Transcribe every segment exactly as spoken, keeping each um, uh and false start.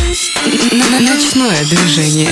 Ночное движение.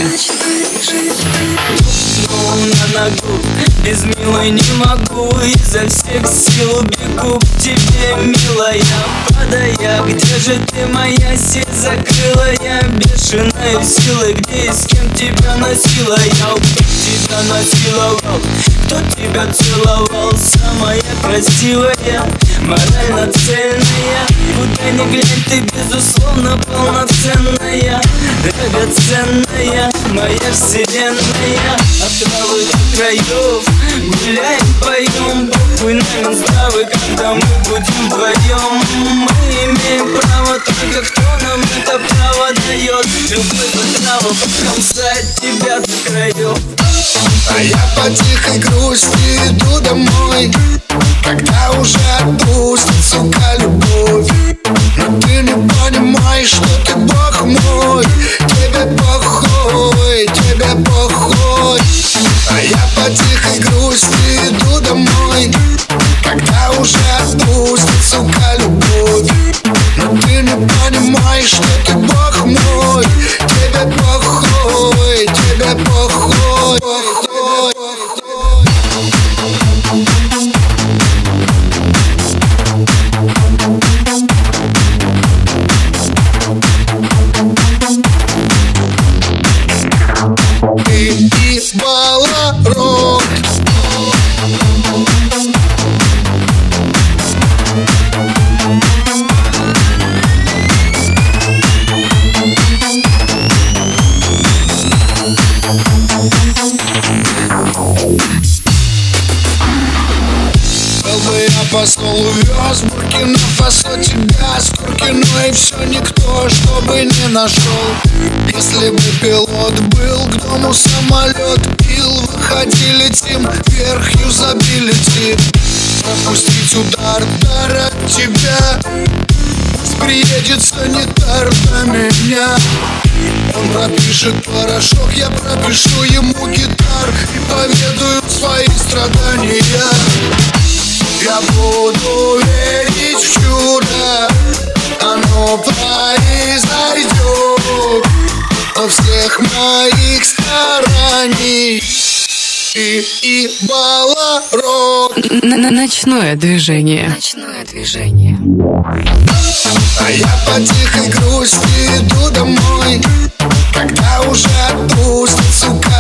На ногу, без милой не могу. Изо всех сил бегу к тебе, милая, падая. Где же ты, моя сеть закрылая? Бешеной силой, где и с кем тебя носила я? Кто тебя насиловал? Кто тебя целовал? Самая красивая, морально цельная. Куда ни глянь, ты безусловно полноценная, драгоценная, моя вселенная. От травы до краев гуляем, поем. Похуй нам здравы, когда мы будем вдвоем. Мы имеем право, только кто нам это право дает? Любовь отрава покромсает тебя до краев. А я по тихой грусти иду домой, когда уже отпустит, сука, любовь. Но ты не понимаешь, что ты бог мой. Тебе похуй, тебе похуй. А я по тихой грусти иду домой, когда уже отпустит, сука, любовь. Но ты не понимаешь, что ты бог мой. Тебе похуй, тебе похуй. Ты ебала рот. Был бы я по столу вез Буркина-Фасо тебя с Куркиной, и все никто, чтобы не нашел. Если бы пилот был, к дому самолет пил. Выходи, летим вверх, юзабилити. Пропустить удар, дар от тебя. Пусть приедет санитар на меня. Он пропишет порошок, я пропишу ему гитар и поведаю свои страдания. Я буду верить в чудо, оно произойдет во всех моих стараний. И ебала рот. Ночное движение. Ночное движение. А я по тихой грусти иду домой, когда уже отпустит, сука,